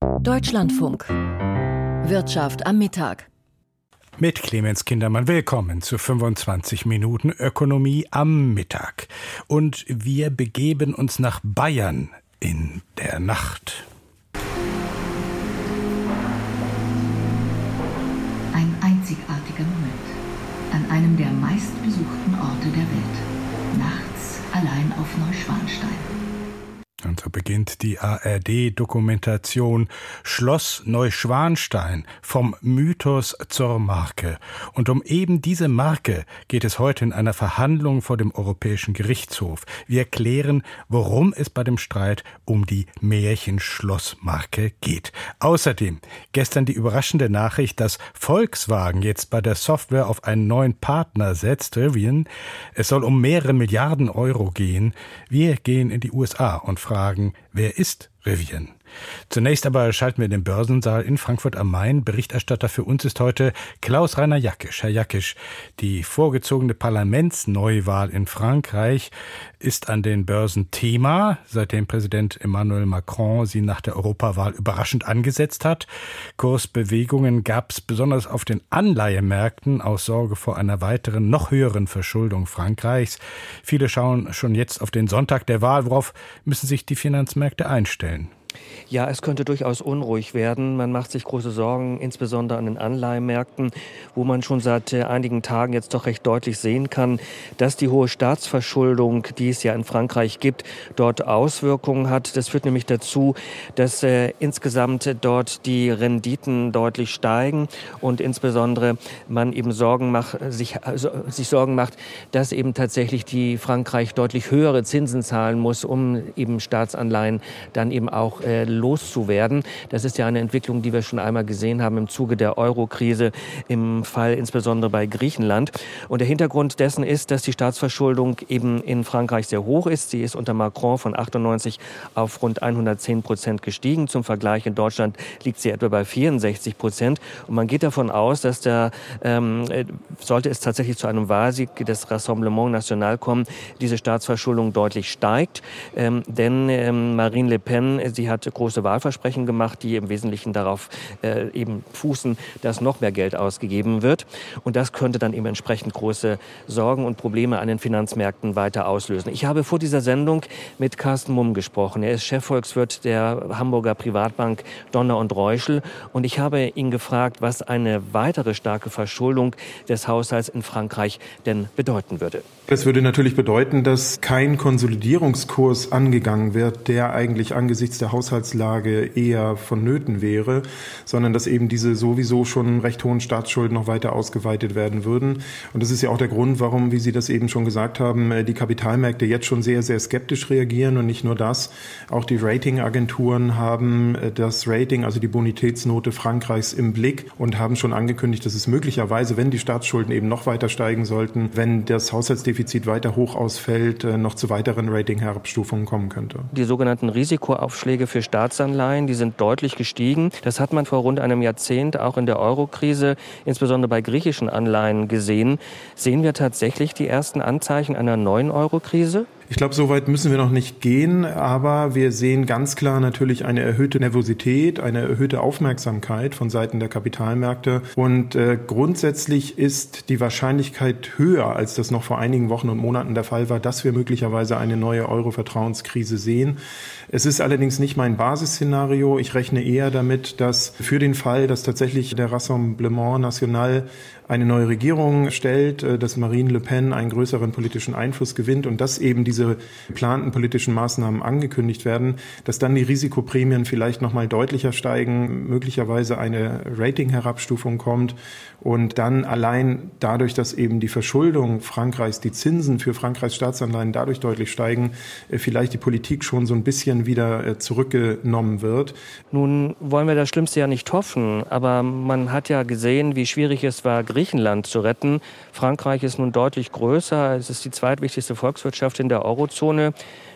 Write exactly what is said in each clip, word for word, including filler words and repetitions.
Deutschlandfunk. Wirtschaft am Mittag. Mit Clemens Kindermann willkommen zu fünfundzwanzig Minuten Ökonomie am Mittag. Und wir begeben uns nach Bayern in der Nacht. Ein einzigartiger Moment an einem der meistbesuchten Orte der Welt. Nachts allein auf Neuschwanstein. Und so beginnt die A R D-Dokumentation Schloss Neuschwanstein vom Mythos zur Marke. Und um eben diese Marke geht es heute in einer Verhandlung vor dem Europäischen Gerichtshof. Wir klären, worum es bei dem Streit um die Märchenschlossmarke geht. Außerdem gestern die überraschende Nachricht, dass Volkswagen jetzt bei der Software auf einen neuen Partner setzt, Rivian. Es soll um mehrere Milliarden Euro gehen. Wir gehen in die U S A und fragen, wer ist Rivian? Zunächst aber schalten wir in den Börsensaal in Frankfurt am Main. Berichterstatter für uns ist heute Klaus-Rainer Jackisch. Herr Jackisch, die vorgezogene Parlamentsneuwahl in Frankreich ist an den Börsen Thema, seitdem Präsident Emmanuel Macron sie nach der Europawahl überraschend angesetzt hat. Kursbewegungen gab es besonders auf den Anleihemärkten aus Sorge vor einer weiteren, noch höheren Verschuldung Frankreichs. Viele schauen schon jetzt auf den Sonntag der Wahl. Worauf müssen sich die Finanzmärkte einstellen? Ja, es könnte durchaus unruhig werden. Man macht sich große Sorgen, insbesondere an den Anleihenmärkten, wo man schon seit äh, einigen Tagen jetzt doch recht deutlich sehen kann, dass die hohe Staatsverschuldung, die es ja in Frankreich gibt, dort Auswirkungen hat. Das führt nämlich dazu, dass äh, insgesamt dort die Renditen deutlich steigen und insbesondere man eben Sorgen macht, sich, also, sich Sorgen macht, dass eben tatsächlich die Frankreich deutlich höhere Zinsen zahlen muss, um eben Staatsanleihen dann eben auch äh, loszuwerden. Das ist ja eine Entwicklung, die wir schon einmal gesehen haben im Zuge der Euro-Krise, im Fall insbesondere bei Griechenland. Und der Hintergrund dessen ist, dass die Staatsverschuldung eben in Frankreich sehr hoch ist. Sie ist unter Macron von achtundneunzig auf rund hundertzehn Prozent gestiegen. Zum Vergleich in Deutschland liegt sie etwa bei vierundsechzig Prozent. Und man geht davon aus, dass der, ähm, sollte es tatsächlich zu einem Wahlsieg des Rassemblement National kommen, diese Staatsverschuldung deutlich steigt. Ähm, denn ähm, Marine Le Pen, sie hat große Wahlversprechen gemacht, die im Wesentlichen darauf äh, eben fußen, dass noch mehr Geld ausgegeben wird. Und das könnte dann eben entsprechend große Sorgen und Probleme an den Finanzmärkten weiter auslösen. Ich habe vor dieser Sendung mit Carsten Mumm gesprochen. Er ist Chefvolkswirt der Hamburger Privatbank Donner und Reuschel. Und ich habe ihn gefragt, was eine weitere starke Verschuldung des Haushalts in Frankreich denn bedeuten würde. Das würde natürlich bedeuten, dass kein Konsolidierungskurs angegangen wird, der eigentlich angesichts der Haushaltslage eher vonnöten wäre, sondern dass eben diese sowieso schon recht hohen Staatsschulden noch weiter ausgeweitet werden würden. Und das ist ja auch der Grund, warum, wie Sie das eben schon gesagt haben, die Kapitalmärkte jetzt schon sehr, sehr skeptisch reagieren. Und nicht nur das, auch die Ratingagenturen haben das Rating, also die Bonitätsnote Frankreichs im Blick und haben schon angekündigt, dass es möglicherweise, wenn die Staatsschulden eben noch weiter steigen sollten, wenn das Haushaltsdefizit weiter hoch ausfällt, noch zu weiteren Ratingherabstufungen kommen könnte. Die sogenannten Risikoaufschläge für Staatsanleihen, die sind deutlich gestiegen. Das hat man vor rund einem Jahrzehnt auch in der Euro-Krise, insbesondere bei griechischen Anleihen gesehen. Sehen wir tatsächlich die ersten Anzeichen einer neuen Euro-Krise? Ich glaube, so weit müssen wir noch nicht gehen, aber wir sehen ganz klar natürlich eine erhöhte Nervosität, eine erhöhte Aufmerksamkeit von Seiten der Kapitalmärkte. Und äh, grundsätzlich ist die Wahrscheinlichkeit höher, als das noch vor einigen Wochen und Monaten der Fall war, dass wir möglicherweise eine neue Euro-Vertrauenskrise sehen. Es ist allerdings nicht mein Basisszenario. Ich rechne eher damit, dass für den Fall, dass tatsächlich der Rassemblement National eine neue Regierung stellt, dass Marine Le Pen einen größeren politischen Einfluss gewinnt und dass eben diese geplanten politischen Maßnahmen angekündigt werden, dass dann die Risikoprämien vielleicht noch mal deutlicher steigen, möglicherweise eine Ratingherabstufung kommt und dann allein dadurch, dass eben die Verschuldung Frankreichs, die Zinsen für Frankreichs Staatsanleihen dadurch deutlich steigen, vielleicht die Politik schon so ein bisschen wieder zurückgenommen wird. Nun wollen wir das Schlimmste ja nicht hoffen, aber man hat ja gesehen, wie schwierig es war, Griechenland zu retten. Frankreich ist nun deutlich größer, es ist die zweitwichtigste Volkswirtschaft in der Eurozone.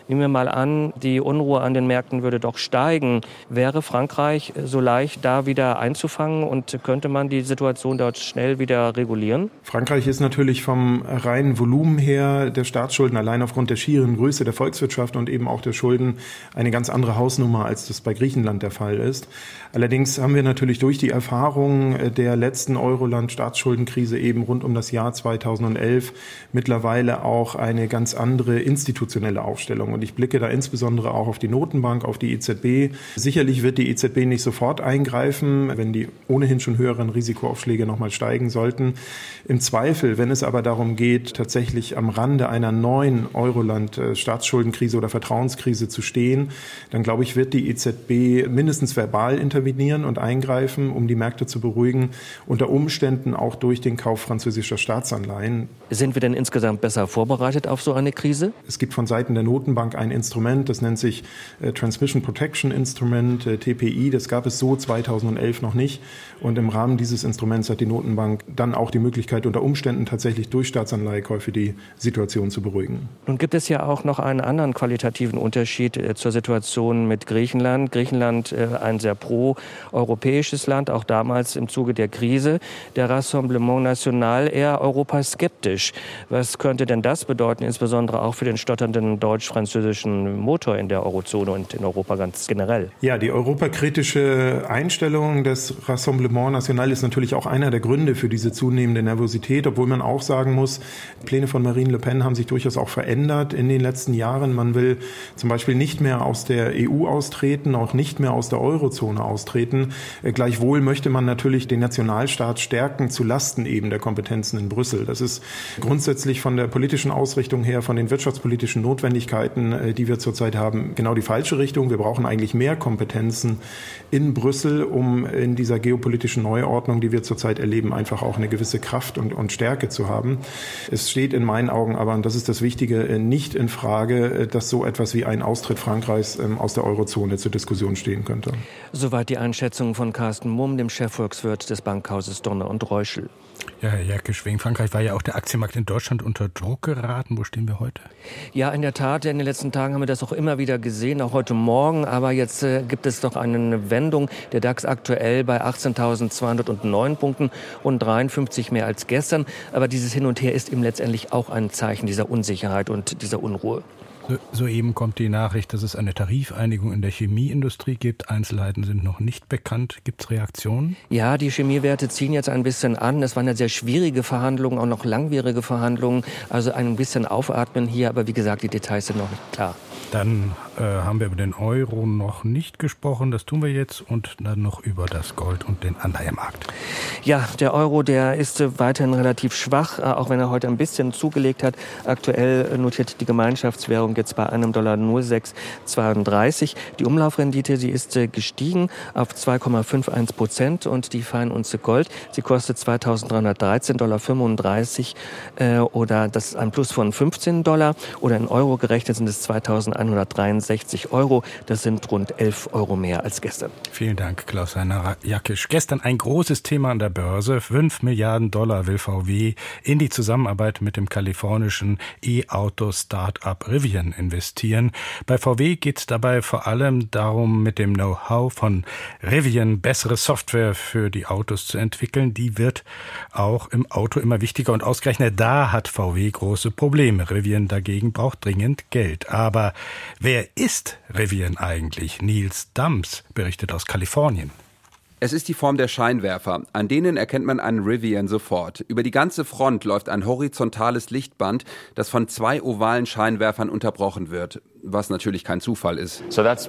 Nehmen wir mal an, die Unruhe an den Märkten würde doch steigen. Wäre Frankreich so leicht, da wieder einzufangen und könnte man die Situation dort schnell wieder regulieren? Frankreich ist natürlich vom reinen Volumen her der Staatsschulden allein aufgrund der schieren Größe der Volkswirtschaft und eben auch der Schulden eine ganz andere Hausnummer, als das bei Griechenland der Fall ist. Allerdings haben wir natürlich durch die Erfahrung der letzten Euroland-Staatsschuldenkrise eben rund um das Jahr zweitausendelf mittlerweile auch eine ganz andere institutionelle Aufstellung. Und ich blicke da insbesondere auch auf die Notenbank, auf die E Z B. Sicherlich wird die E Z B nicht sofort eingreifen, wenn die ohnehin schon höheren Risikoaufschläge nochmal steigen sollten. Im Zweifel, wenn es aber darum geht, tatsächlich am Rande einer neuen Euroland-Staatsschuldenkrise oder Vertrauenskrise zu stehen, dann glaube ich, wird die E Z B mindestens verbal intervenieren und eingreifen, um die Märkte zu beruhigen, unter Umständen auch durch den Kauf französischer Staatsanleihen. Sind wir denn insgesamt besser vorbereitet auf so eine Krise? Es gibt von Seiten der Notenbank ein Instrument, das nennt sich äh, Transmission Protection Instrument, äh, T P I. Das gab es so zweitausendelf noch nicht. Und im Rahmen dieses Instruments hat die Notenbank dann auch die Möglichkeit, unter Umständen tatsächlich durch Staatsanleihekäufe die Situation zu beruhigen. Nun gibt es ja auch noch einen anderen qualitativen Unterschied äh, zur Situation mit Griechenland. Griechenland äh, ein sehr pro-europäisches Land, auch damals im Zuge der Krise. Der Rassemblement National eher europaskeptisch. Was könnte denn das bedeuten, insbesondere auch für den stotternden deutsch-französischen Motor in der Eurozone und in Europa ganz generell? Ja, die europakritische Einstellung des Rassemblement National ist natürlich auch einer der Gründe für diese zunehmende Nervosität, obwohl man auch sagen muss, die Pläne von Marine Le Pen haben sich durchaus auch verändert in den letzten Jahren. Man will zum Beispiel nicht mehr aus der E U austreten, auch nicht mehr aus der Eurozone austreten. Gleichwohl möchte man natürlich den Nationalstaat stärken zu Lasten eben der Kompetenzen in Brüssel. Das ist grundsätzlich von der politischen Ausrichtung her, von den wirtschaftspolitischen Notwendigkeiten, die wir zurzeit haben, genau die falsche Richtung. Wir brauchen eigentlich mehr Kompetenzen in Brüssel, um in dieser geopolitischen Neuordnung, die wir zurzeit erleben, einfach auch eine gewisse Kraft und, und Stärke zu haben. Es steht in meinen Augen aber, und das ist das Wichtige, nicht in Frage, dass so etwas wie ein Austritt Frankreichs aus der Eurozone zur Diskussion stehen könnte. Soweit die Einschätzung von Carsten Mumm, dem Chefvolkswirt des Bankhauses Donner und Reuschel. Ja, Herr Jerkisch, wegen Frankreich war ja auch der Aktienmarkt in Deutschland unter Druck geraten. Wo stehen wir heute? Ja, in der Tat, in den letzten Tagen haben wir das auch immer wieder gesehen, auch heute Morgen. Aber jetzt äh, gibt es doch eine Wendung. Der DAX aktuell bei achtzehntausendzweihundertneun Punkten und dreiundfünfzig mehr als gestern. Aber dieses Hin und Her ist eben letztendlich auch ein Zeichen dieser Unsicherheit und dieser Unruhe. So, soeben kommt die Nachricht, dass es eine Tarifeinigung in der Chemieindustrie gibt. Einzelheiten sind noch nicht bekannt. Gibt es Reaktionen? Ja, die Chemiewerte ziehen jetzt ein bisschen an. Es waren ja sehr schwierige Verhandlungen, auch noch langwierige Verhandlungen. Also ein bisschen aufatmen hier, aber wie gesagt, die Details sind noch nicht klar. Dann äh, haben wir über den Euro noch nicht gesprochen. Das tun wir jetzt. Und dann noch über das Gold und den Anleihemarkt. Ja, der Euro, der ist äh, weiterhin relativ schwach, äh, auch wenn er heute ein bisschen zugelegt hat. Aktuell äh, notiert die Gemeinschaftswährung jetzt bei einem Dollar null Komma sechs zweiunddreißig. Die Umlaufrendite, sie ist äh, gestiegen auf zwei Komma einundfünfzig Prozent. Und die Feinunze Gold, sie kostet zweitausenddreihundertdreizehn Komma fünfunddreißig Dollar äh, oder das ist ein Plus von fünfzehn Dollar. Oder in Euro gerechnet sind es zweitausendeinhundertdreiundsechzig Euro. Das sind rund elf Euro mehr als gestern. Vielen Dank, Klaus-Heiner Jackisch. Gestern ein großes Thema an der Börse. fünf Milliarden Dollar will V W in die Zusammenarbeit mit dem kalifornischen E-Auto-Start-up Rivian investieren. Bei V W geht es dabei vor allem darum, mit dem Know-how von Rivian bessere Software für die Autos zu entwickeln. Die wird auch im Auto immer wichtiger und ausgerechnet da hat V W große Probleme. Rivian dagegen braucht dringend Geld. Aber wer ist Rivian eigentlich? Nils Dams berichtet aus Kalifornien. Es ist die Form der Scheinwerfer. An denen erkennt man einen Rivian sofort. Über die ganze Front läuft ein horizontales Lichtband, das von zwei ovalen Scheinwerfern unterbrochen wird. Was natürlich kein Zufall ist.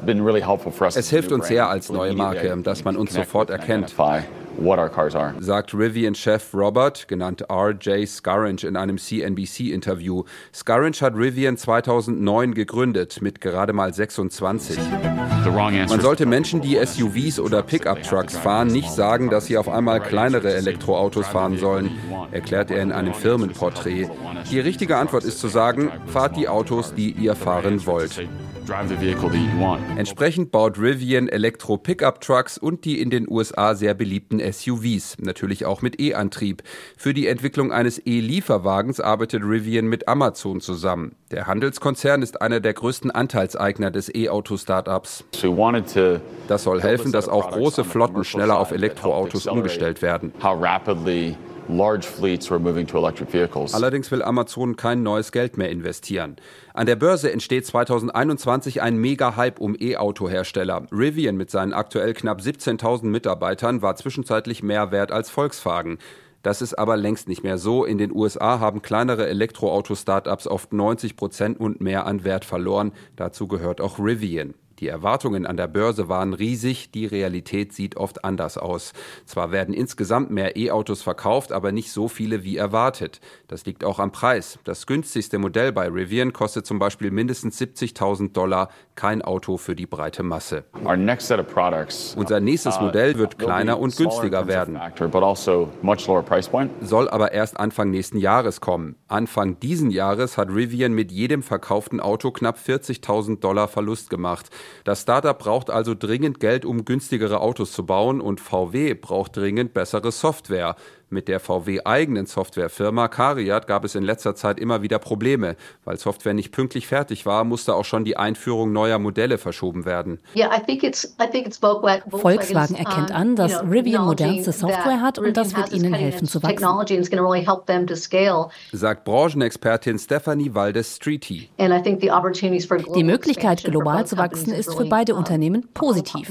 Es hilft uns sehr als neue Marke, dass man uns sofort erkennt, sagt Rivian-Chef Robert, genannt R J Scaringe, in einem C N B C-Interview. Scaringe hat Rivian zweitausendneun gegründet, mit gerade mal sechsundzwanzig. Man sollte Menschen, die S U Vs oder Pickup-Trucks fahren, nicht sagen, dass sie auf einmal kleinere Elektroautos fahren sollen, erklärt er in einem Firmenporträt. Die richtige Antwort ist zu sagen, fahrt die Autos, die ihr fahren wollt. Entsprechend baut Rivian Elektro-Pickup-Trucks und die in den U S A sehr beliebten S U Vs, natürlich auch mit E-Antrieb. Für die Entwicklung eines E-Lieferwagens arbeitet Rivian mit Amazon zusammen. Der Handelskonzern ist einer der größten Anteilseigner des E-Auto-Startups. Das soll helfen, dass auch große Flotten schneller auf Elektroautos umgestellt werden. Allerdings will Amazon kein neues Geld mehr investieren. An der Börse entsteht zweitausendeinundzwanzig ein Mega-Hype um E-Auto-Hersteller. Rivian mit seinen aktuell knapp siebzehntausend Mitarbeitern war zwischenzeitlich mehr wert als Volkswagen. Das ist aber längst nicht mehr so. In den U S A haben kleinere Elektroauto-Startups oft neunzig Prozent und mehr an Wert verloren. Dazu gehört auch Rivian. Die Erwartungen an der Börse waren riesig, die Realität sieht oft anders aus. Zwar werden insgesamt mehr E-Autos verkauft, aber nicht so viele wie erwartet. Das liegt auch am Preis. Das günstigste Modell bei Rivian kostet zum Beispiel mindestens siebzigtausend Dollar, kein Auto für die breite Masse. Unser nächstes Modell wird kleiner und günstiger werden, soll aber erst Anfang nächsten Jahres kommen. Anfang diesen Jahres hat Rivian mit jedem verkauften Auto knapp vierzigtausend Dollar Verlust gemacht. Das Startup braucht also dringend Geld, um günstigere Autos zu bauen, und V W braucht dringend bessere Software. Mit der V W-eigenen Softwarefirma Cariad gab es in letzter Zeit immer wieder Probleme. Weil Software nicht pünktlich fertig war, musste auch schon die Einführung neuer Modelle verschoben werden. Volkswagen erkennt an, dass Rivian modernste Software hat und das wird ihnen helfen zu wachsen, sagt Branchenexpertin Stephanie Valdez-Streety. Die Möglichkeit, global zu wachsen, ist für beide Unternehmen positiv.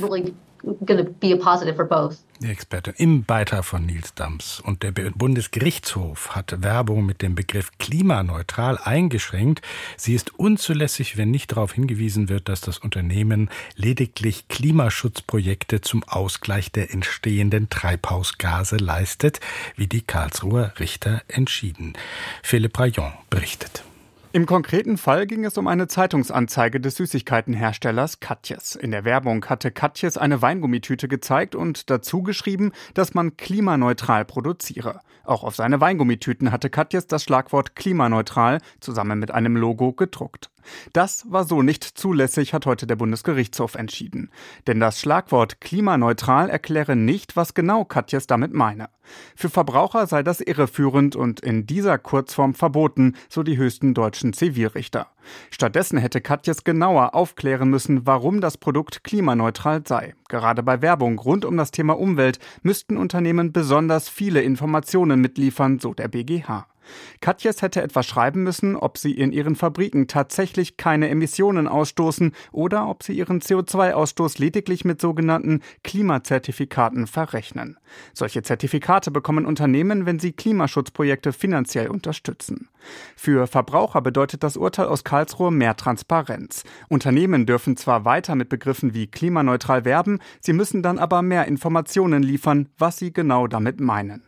Die Expertin im Beitrag von Nils Dams. Und der Bundesgerichtshof hat Werbung mit dem Begriff klimaneutral eingeschränkt. Sie ist unzulässig, wenn nicht darauf hingewiesen wird, dass das Unternehmen lediglich Klimaschutzprojekte zum Ausgleich der entstehenden Treibhausgase leistet, wie die Karlsruher Richter entschieden. Philipp Rayon berichtet. Im konkreten Fall ging es um eine Zeitungsanzeige des Süßigkeitenherstellers Katjes. In der Werbung hatte Katjes eine Weingummitüte gezeigt und dazu geschrieben, dass man klimaneutral produziere. Auch auf seine Weingummitüten hatte Katjes das Schlagwort klimaneutral zusammen mit einem Logo gedruckt. Das war so nicht zulässig, hat heute der Bundesgerichtshof entschieden. Denn das Schlagwort klimaneutral erkläre nicht, was genau Katjes damit meine. Für Verbraucher sei das irreführend und in dieser Kurzform verboten, so die höchsten deutschen Zivilrichter. Stattdessen hätte Katjes genauer aufklären müssen, warum das Produkt klimaneutral sei. Gerade bei Werbung rund um das Thema Umwelt müssten Unternehmen besonders viele Informationen mitliefern, so der B G H. Katjes hätte etwa schreiben müssen, ob sie in ihren Fabriken tatsächlich keine Emissionen ausstoßen oder ob sie ihren C O zwei Ausstoß lediglich mit sogenannten Klimazertifikaten verrechnen. Solche Zertifikate bekommen Unternehmen, wenn sie Klimaschutzprojekte finanziell unterstützen. Für Verbraucher bedeutet das Urteil aus Karlsruhe mehr Transparenz. Unternehmen dürfen zwar weiter mit Begriffen wie klimaneutral werben, sie müssen dann aber mehr Informationen liefern, was sie genau damit meinen.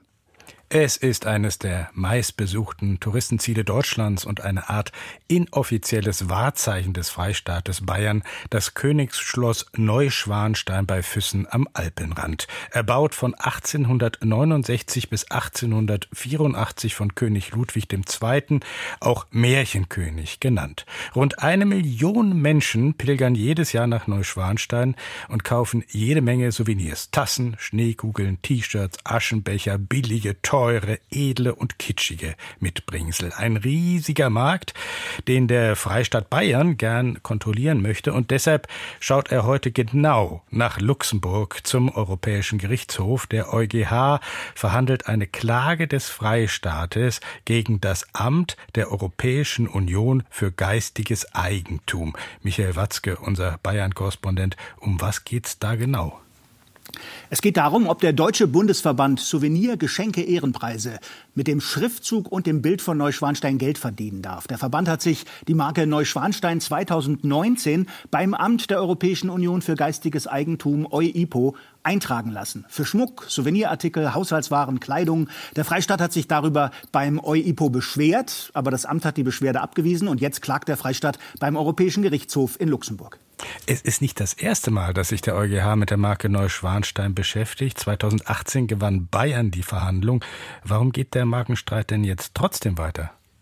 Es ist eines der meistbesuchten Touristenziele Deutschlands und eine Art inoffizielles Wahrzeichen des Freistaates Bayern, das Königsschloss Neuschwanstein bei Füssen am Alpenrand. Erbaut von achtzehnhundertneunundsechzig bis achtzehnhundertvierundachtzig von König Ludwig der Zweite., auch Märchenkönig genannt. Rund eine Million Menschen pilgern jedes Jahr nach Neuschwanstein und kaufen jede Menge Souvenirs. Tassen, Schneekugeln, T-Shirts, Aschenbecher, billige, teure, edle und kitschige Mitbringsel. Ein riesiger Markt, den der Freistaat Bayern gern kontrollieren möchte, und deshalb schaut er heute genau nach Luxemburg zum Europäischen Gerichtshof. Der EuGH verhandelt eine Klage des Freistaates gegen das Amt der Europäischen Union für geistiges Eigentum. Michael Watzke, unser Bayern-Korrespondent, um was geht's da genau? Es geht darum, ob der Deutsche Bundesverband Souvenir, Geschenke, Ehrenpreise mit dem Schriftzug und dem Bild von Neuschwanstein Geld verdienen darf. Der Verband hat sich die Marke Neuschwanstein zweitausendneunzehn beim Amt der Europäischen Union für geistiges Eigentum EUIPO eintragen lassen. Für Schmuck, Souvenirartikel, Haushaltswaren, Kleidung. Der Freistaat hat sich darüber beim EUIPO beschwert, aber das Amt hat die Beschwerde abgewiesen und jetzt klagt der Freistaat beim Europäischen Gerichtshof in Luxemburg. Es ist nicht das erste Mal, dass sich der EuGH mit der Marke Neuschwanstein beschäftigt. zweitausendachtzehn gewann Bayern die Verhandlung. Warum geht der Markenstreit denn jetzt trotzdem weiter?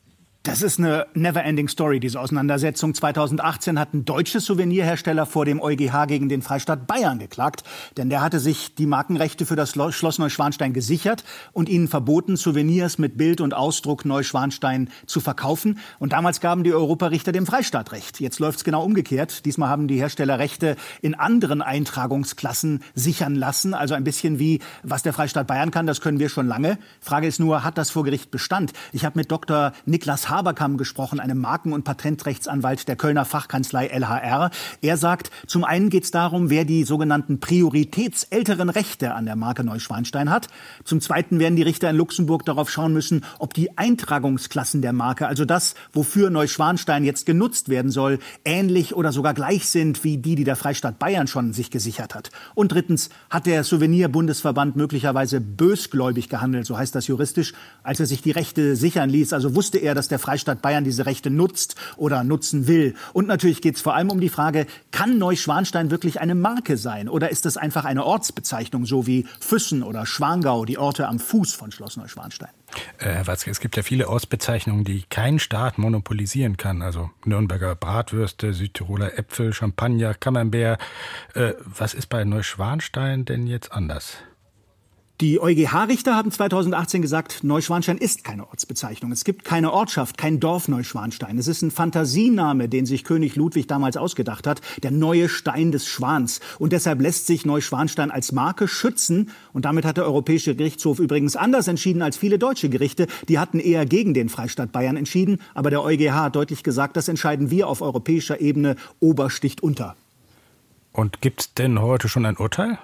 Das ist eine never-ending Story, diese Auseinandersetzung. zweitausendachtzehn hatten deutsche Souvenirhersteller vor dem EuGH gegen den Freistaat Bayern geklagt. Denn der hatte sich die Markenrechte für das Schloss Neuschwanstein gesichert und ihnen verboten, Souvenirs mit Bild und Ausdruck Neuschwanstein zu verkaufen. Und damals gaben die Europarichter dem Freistaat Recht. Jetzt läuft es genau umgekehrt. Diesmal haben die Hersteller Rechte in anderen Eintragungsklassen sichern lassen. Also ein bisschen wie, was der Freistaat Bayern kann, das können wir schon lange. Frage ist nur, hat das vor Gericht Bestand? Ich habe mit Doktor Niklas Haberkamp gesprochen, einem Marken- und Patentrechtsanwalt der Kölner Fachkanzlei L H R. Er sagt, zum einen geht es darum, wer die sogenannten prioritätsälteren Rechte an der Marke Neuschwanstein hat. Zum zweiten werden die Richter in Luxemburg darauf schauen müssen, ob die Eintragungsklassen der Marke, also das, wofür Neuschwanstein jetzt genutzt werden soll, ähnlich oder sogar gleich sind wie die, die der Freistaat Bayern schon sich gesichert hat. Und drittens, hat der Souvenir-Bundesverband möglicherweise bösgläubig gehandelt, so heißt das juristisch, als er sich die Rechte sichern ließ. Also wusste er, dass der Freistaat Bayern diese Rechte nutzt oder nutzen will. Und natürlich geht es vor allem um die Frage, kann Neuschwanstein wirklich eine Marke sein? Oder ist das einfach eine Ortsbezeichnung, so wie Füssen oder Schwangau, die Orte am Fuß von Schloss Neuschwanstein? Äh, Herr Watzke, es gibt ja viele Ortsbezeichnungen, die kein Staat monopolisieren kann. Also Nürnberger Bratwürste, Südtiroler Äpfel, Champagner, Camembert. Äh, was ist bei Neuschwanstein denn jetzt anders? Die EuGH-Richter haben zweitausendachtzehn gesagt, Neuschwanstein ist keine Ortsbezeichnung. Es gibt keine Ortschaft, kein Dorf Neuschwanstein. Es ist ein Fantasiename, den sich König Ludwig damals ausgedacht hat, der neue Stein des Schwans. Und deshalb lässt sich Neuschwanstein als Marke schützen. Und damit hat der Europäische Gerichtshof übrigens anders entschieden als viele deutsche Gerichte. Die hatten eher gegen den Freistaat Bayern entschieden. Aber der EuGH hat deutlich gesagt, das entscheiden wir auf europäischer Ebene. Ober sticht unter. Und gibt's denn heute schon ein Urteil?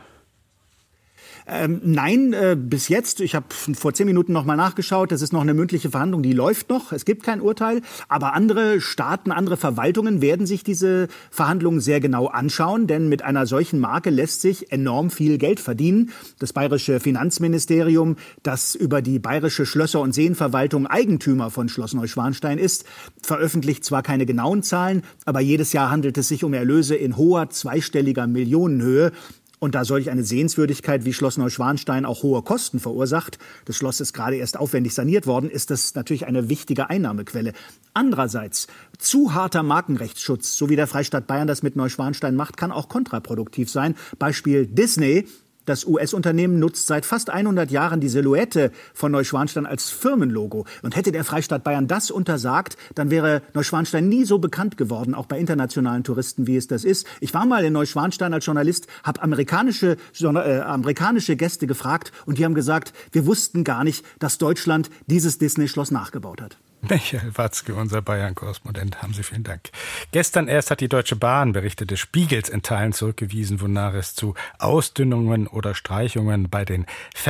Ähm, nein, äh, bis jetzt. Ich habe vor zehn Minuten noch mal nachgeschaut. Das ist noch eine mündliche Verhandlung, die läuft noch. Es gibt kein Urteil. Aber andere Staaten, andere Verwaltungen werden sich diese Verhandlungen sehr genau anschauen. Denn mit einer solchen Marke lässt sich enorm viel Geld verdienen. Das bayerische Finanzministerium, das über die bayerische Schlösser- und Seenverwaltung Eigentümer von Schloss Neuschwanstein ist, veröffentlicht zwar keine genauen Zahlen, aber jedes Jahr handelt es sich um Erlöse in hoher zweistelliger Millionenhöhe. Und da solch eine Sehenswürdigkeit wie Schloss Neuschwanstein auch hohe Kosten verursacht, das Schloss ist gerade erst aufwendig saniert worden, ist das natürlich eine wichtige Einnahmequelle. Andererseits, zu harter Markenrechtsschutz, so wie der Freistaat Bayern das mit Neuschwanstein macht, kann auch kontraproduktiv sein. Beispiel Disney. Das U S-Unternehmen nutzt seit fast hundert Jahren die Silhouette von Neuschwanstein als Firmenlogo. Und hätte der Freistaat Bayern das untersagt, dann wäre Neuschwanstein nie so bekannt geworden, auch bei internationalen Touristen, wie es das ist. Ich war mal in Neuschwanstein als Journalist, habe amerikanische, äh, amerikanische Gäste gefragt und die haben gesagt, wir wussten gar nicht, dass Deutschland dieses Disney-Schloss nachgebaut hat. Michael Watzke, unser Bayern-Korrespondent, haben Sie vielen Dank. Gestern erst hat die Deutsche Bahn, Berichte des Spiegels, in Teilen zurückgewiesen, wonach es zu Ausdünnungen oder Streichungen bei den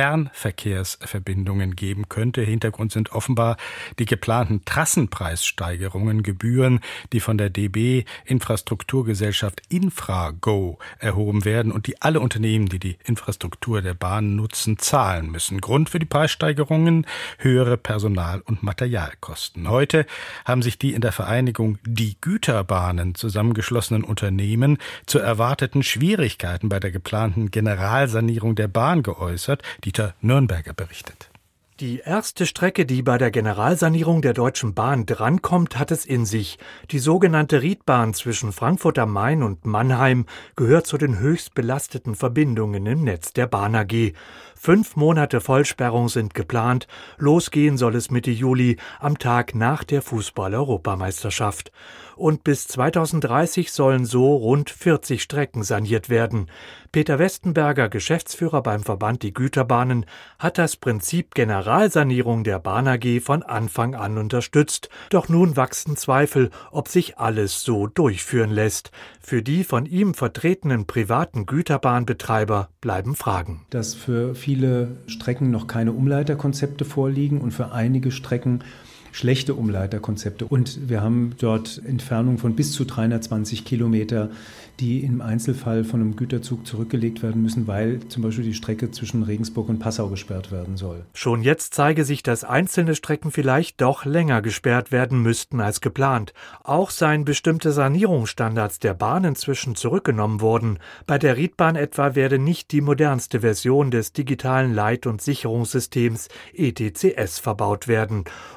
Fernverkehrsverbindungen geben könnte. Hintergrund sind offenbar die geplanten Trassenpreissteigerungen, Gebühren, die von der D B Infrastrukturgesellschaft Infrago erhoben werden und die alle Unternehmen, die die Infrastruktur der Bahn nutzen, zahlen müssen. Grund für die Preissteigerungen: höhere Personal- und Materialkosten. Heute haben sich die in der Vereinigung Die Güterbahnen zusammengeschlossenen Unternehmen zu erwarteten Schwierigkeiten bei der geplanten Generalsanierung der Bahn geäußert. Dieter Nürnberger berichtet. Die erste Strecke, die bei der Generalsanierung der Deutschen Bahn drankommt, hat es in sich. Die sogenannte Riedbahn zwischen Frankfurt am Main und Mannheim gehört zu den höchst belasteten Verbindungen im Netz der Bahn A G. Fünf Monate Vollsperrung sind geplant. Losgehen soll es Mitte Juli, am Tag nach der Fußball-Europameisterschaft. Und bis zweitausenddreißig sollen so rund vierzig Strecken saniert werden. Peter Westenberger, Geschäftsführer beim Verband Die Güterbahnen, hat das Prinzip Generalsanierung der Bahn A G von Anfang an unterstützt. Doch nun wachsen Zweifel, ob sich alles so durchführen lässt. Für die von ihm vertretenen privaten Güterbahnbetreiber bleiben Fragen. Dass für viele Strecken noch keine Umleiterkonzepte vorliegen und für einige Strecken schlechte Umleiterkonzepte. Und wir haben dort Entfernungen von bis zu dreihundertzwanzig Kilometer, die im Einzelfall von einem Güterzug zurückgelegt werden müssen, weil zum Beispiel die Strecke zwischen Regensburg und Passau gesperrt werden soll. Schon jetzt zeige sich, dass einzelne Strecken vielleicht doch länger gesperrt werden müssten als geplant. Auch seien bestimmte Sanierungsstandards der Bahn inzwischen zurückgenommen worden. Bei der Riedbahn etwa werde nicht die modernste Version des digitalen Leit- und Sicherungssystems E T C S verbaut werden. Und nicht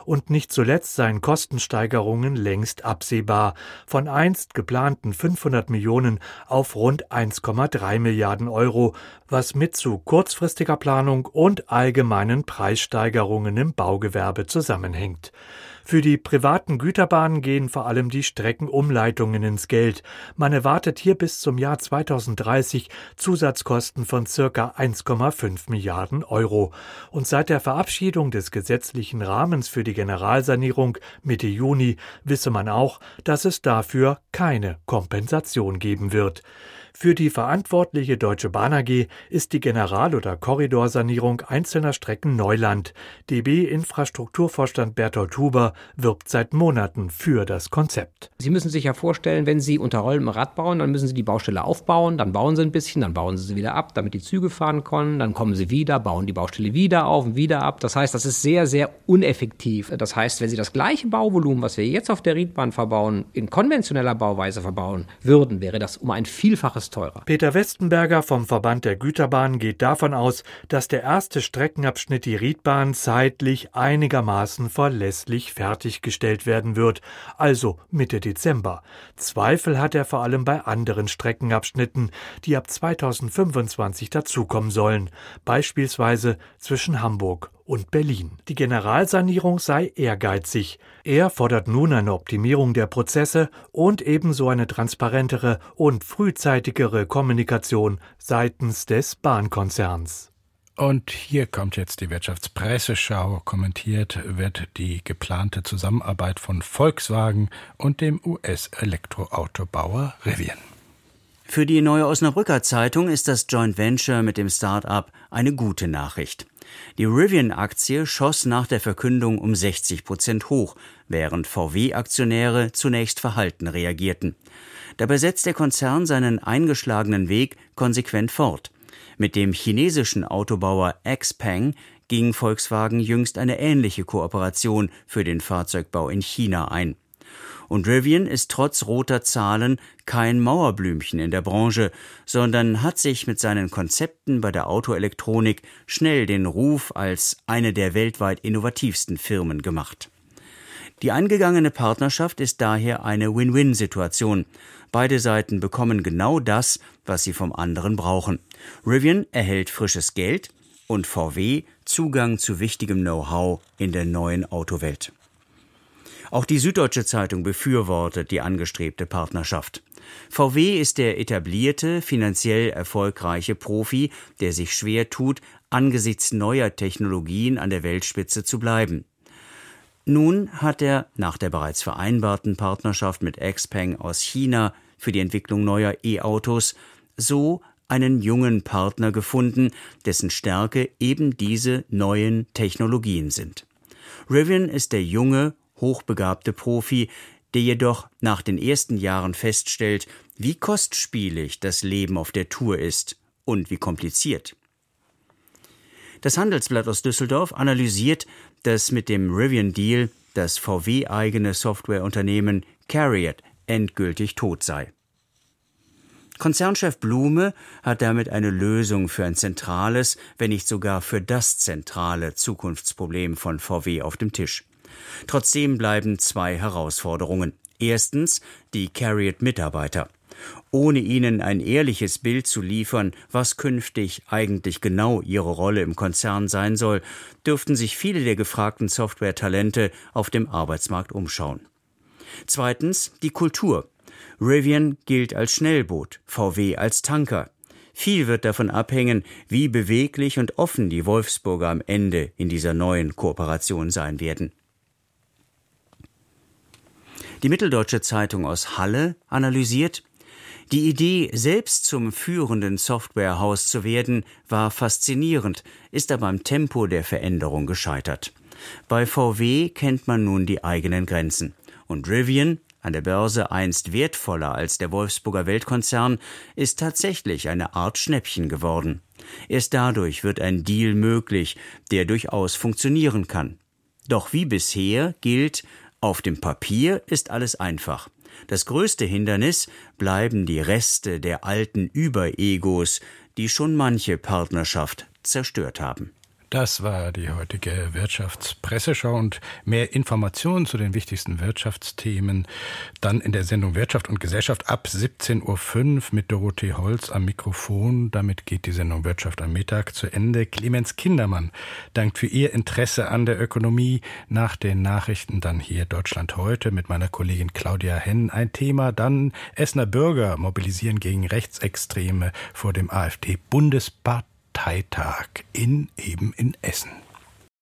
Nicht zuletzt seien Kostensteigerungen längst absehbar. Von einst geplanten fünfhundert Millionen auf rund eins Komma drei Milliarden Euro, was mit zu kurzfristiger Planung und allgemeinen Preissteigerungen im Baugewerbe zusammenhängt. Für die privaten Güterbahnen gehen vor allem die Streckenumleitungen ins Geld. Man erwartet hier bis zum Jahr zweitausenddreißig Zusatzkosten von ca. eins Komma fünf Milliarden Euro. Und seit der Verabschiedung des gesetzlichen Rahmens für die Generalsanierung Mitte Juni wisse man auch, dass es dafür keine Kompensation geben wird. Für die verantwortliche Deutsche Bahn A G ist die General- oder Korridorsanierung einzelner Strecken Neuland. D B-Infrastrukturvorstand Berthold Huber wirbt seit Monaten für das Konzept. Sie müssen sich ja vorstellen, wenn Sie unter rollendem Rad bauen, dann müssen Sie die Baustelle aufbauen, dann bauen Sie ein bisschen, dann bauen Sie sie wieder ab, damit die Züge fahren können, dann kommen Sie wieder, bauen die Baustelle wieder auf und wieder ab. Das heißt, das ist sehr, sehr uneffektiv. Das heißt, wenn Sie das gleiche Bauvolumen, was wir jetzt auf der Riedbahn verbauen, in konventioneller Bauweise verbauen würden, wäre das um ein Vielfaches teurer. Peter Westenberger vom Verband der Güterbahn geht davon aus, dass der erste Streckenabschnitt, die Riedbahn, zeitlich einigermaßen verlässlich fertiggestellt werden wird, also Mitte Dezember. Zweifel hat er vor allem bei anderen Streckenabschnitten, die ab zweitausendfünfundzwanzig dazukommen sollen, beispielsweise zwischen Hamburg und Berlin. Die Generalsanierung sei ehrgeizig. Er fordert nun eine Optimierung der Prozesse und ebenso eine transparentere und frühzeitigere Kommunikation seitens des Bahnkonzerns. Und hier kommt jetzt die Wirtschaftspresseschau. Kommentiert wird die geplante Zusammenarbeit von Volkswagen und dem U S-Elektroautobauer Rivian. Für die Neue Osnabrücker Zeitung ist das Joint Venture mit dem Start-up eine gute Nachricht. Die Rivian-Aktie schoss nach der Verkündung um sechzig Prozent hoch, während V W-Aktionäre zunächst verhalten reagierten. Dabei setzt der Konzern seinen eingeschlagenen Weg konsequent fort. Mit dem chinesischen Autobauer Xpeng ging Volkswagen jüngst eine ähnliche Kooperation für den Fahrzeugbau in China ein. Und Rivian ist trotz roter Zahlen kein Mauerblümchen in der Branche, sondern hat sich mit seinen Konzepten bei der Autoelektronik schnell den Ruf als eine der weltweit innovativsten Firmen gemacht. Die eingegangene Partnerschaft ist daher eine Win-Win-Situation. Beide Seiten bekommen genau das, was sie vom anderen brauchen. Rivian erhält frisches Geld und V W Zugang zu wichtigem Know-how in der neuen Autowelt. Auch die Süddeutsche Zeitung befürwortet die angestrebte Partnerschaft. V W ist der etablierte, finanziell erfolgreiche Profi, der sich schwer tut, angesichts neuer Technologien an der Weltspitze zu bleiben. Nun hat er nach der bereits vereinbarten Partnerschaft mit Xpeng aus China für die Entwicklung neuer E-Autos so einen jungen Partner gefunden, dessen Stärke eben diese neuen Technologien sind. Rivian ist der junge, hochbegabte Profi, der jedoch nach den ersten Jahren feststellt, wie kostspielig das Leben auf der Tour ist und wie kompliziert. Das Handelsblatt aus Düsseldorf analysiert, dass mit dem Rivian-Deal das V W-eigene Softwareunternehmen Cariad endgültig tot sei. Konzernchef Blume hat damit eine Lösung für ein zentrales, wenn nicht sogar für das zentrale Zukunftsproblem von V W auf dem Tisch. Trotzdem bleiben zwei Herausforderungen. Erstens die Cariad-Mitarbeiter. Ohne ihnen ein ehrliches Bild zu liefern, was künftig eigentlich genau ihre Rolle im Konzern sein soll, dürften sich viele der gefragten Software-Talente auf dem Arbeitsmarkt umschauen. Zweitens die Kultur. Rivian gilt als Schnellboot, V W als Tanker. Viel wird davon abhängen, wie beweglich und offen die Wolfsburger am Ende in dieser neuen Kooperation sein werden. Die Mitteldeutsche Zeitung aus Halle analysiert: Die Idee, selbst zum führenden Softwarehaus zu werden, war faszinierend, ist aber am Tempo der Veränderung gescheitert. Bei V W kennt man nun die eigenen Grenzen. Und Rivian, an der Börse einst wertvoller als der Wolfsburger Weltkonzern, ist tatsächlich eine Art Schnäppchen geworden. Erst dadurch wird ein Deal möglich, der durchaus funktionieren kann. Doch wie bisher gilt, auf dem Papier ist alles einfach. Das größte Hindernis bleiben die Reste der alten Überegos, die schon manche Partnerschaft zerstört haben. Das war die heutige Wirtschaftspresseschau und mehr Informationen zu den wichtigsten Wirtschaftsthemen dann in der Sendung Wirtschaft und Gesellschaft ab siebzehn Uhr fünf mit Dorothee Holz am Mikrofon. Damit geht die Sendung Wirtschaft am Mittag zu Ende. Clemens Kindermann dankt für Ihr Interesse an der Ökonomie. Nach den Nachrichten dann hier Deutschland heute mit meiner Kollegin Claudia Henn. Ein Thema dann Essener Bürger mobilisieren gegen Rechtsextreme vor dem AfD-Bundesparteitag in eben in Essen.